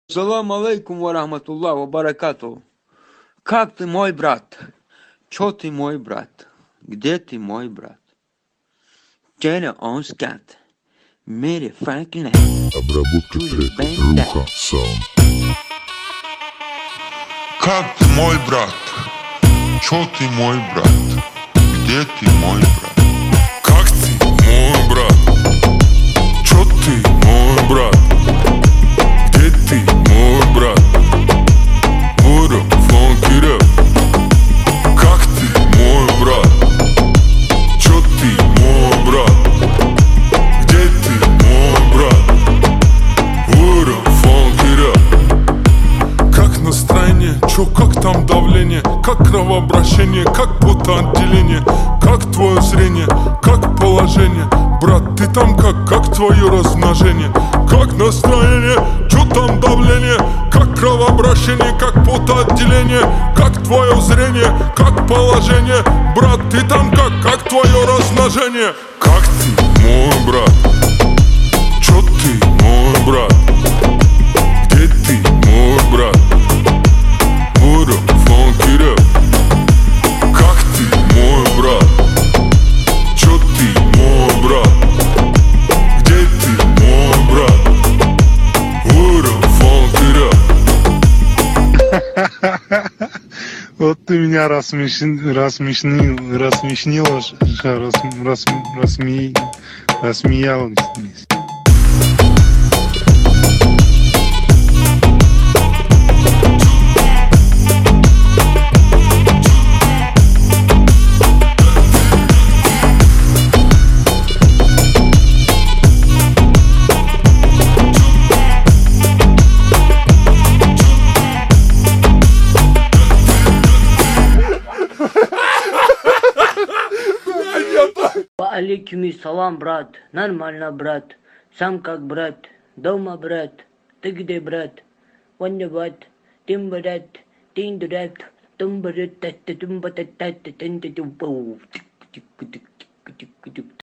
Салам алейкум ва рахматуллах ва баракату. Как ты, мой брат? Чё ты, мой брат? Где ты, мой брат? Теперь он скат. Мере Франклин. Обработка трека Руха Саунд. Как ты, мой брат? Чё ты, мой брат? Где ты, мой брат? Как ты, мой брат? Чё ты, мой брат? Где ты, мой брат? Буду фонки рэп. Как ты, мой брат? Чё ты, мой брат? Где ты, мой брат? Буду фонки рэп. Как настроение? Чё, как там давление? Как кровообращение? Как потоотделение? Как твое зрение? Как положение? Брат, ты там как твое размножение? Как настроение? Чё там давление? Как кровообращение? Как потоотделение? Как твое зрение? Как положение? Брат, ты там как твое размножение? Как ты, мой брат? Чё ты, мой брат? Где ты, мой брат? Буду фонки рэп. Как ты, мой брат? Чё ты, мой брат? Где ты, мой брат? Буду фонки рэп. Вот ты меня рассмеял. Алейкум брат, нормально, брат, сам как брат, дома, брат, ты где, брат, вон брат, тим брат, тин брат, тум брат, тум брат, тум брат,